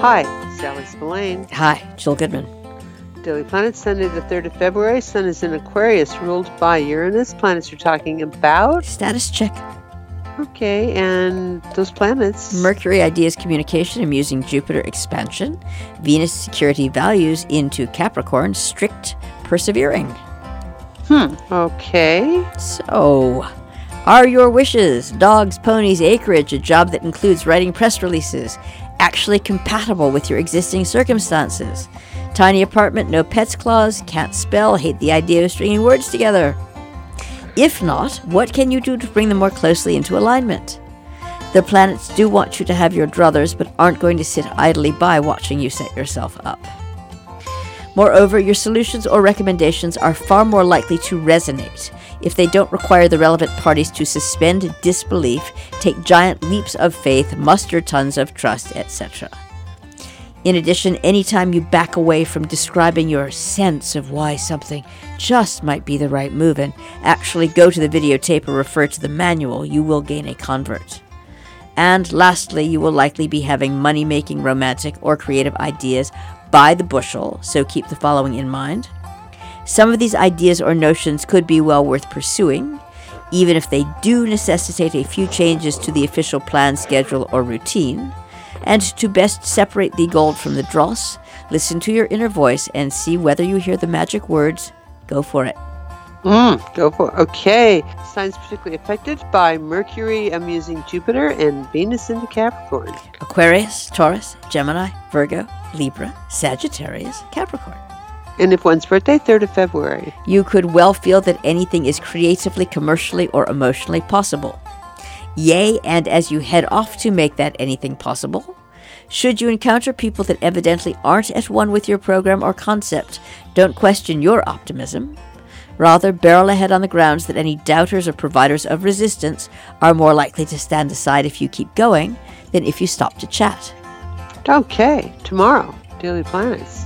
Hi, Sally Spillane. Hi, Jill Goodman. Daily Planet, Sunday the 3rd of February. Sun is in Aquarius, ruled by Uranus. Planets we're talking about. Status check. Okay, and those planets. Mercury, ideas, communication, amusing. Jupiter, expansion. Venus, security, values. Into Capricorn, strict, persevering. Okay. So, are your wishes, dogs, ponies, acreage, a job that includes writing press releases, actually compatible with your existing circumstances? Tiny apartment, no pets clause, can't spell, hate the idea of stringing words together. If not, what can you do to bring them more closely into alignment? The planets do want you to have your druthers, but aren't going to sit idly by watching you set yourself up. Moreover, your solutions or recommendations are far more likely to resonate if they don't require the relevant parties to suspend disbelief, take giant leaps of faith, muster tons of trust, etc. In addition, anytime you back away from describing your sense of why something just might be the right move and actually go to the videotape or refer to the manual, you will gain a convert. And lastly, you will likely be having money-making, romantic, or creative ideas by the bushel, so keep the following in mind. Some of these ideas or notions could be well worth pursuing, even if they do necessitate a few changes to the official plan, schedule, or routine. And to best separate the gold from the dross, listen to your inner voice and see whether you hear the magic words. Go for it. Go for it. Okay. Signs particularly affected by Mercury amusing Jupiter and Venus into Capricorn. Aquarius, Taurus, Gemini, Virgo, Libra, Sagittarius, Capricorn. And if one's birthday, 3rd of February. You could well feel that anything is creatively, commercially, or emotionally possible. Yea, and as you head off to make that anything possible, should you encounter people that evidently aren't at one with your program or concept, don't question your optimism. Rather, barrel ahead on the grounds that any doubters or providers of resistance are more likely to stand aside if you keep going than if you stop to chat. Okay, tomorrow, Daily Planets.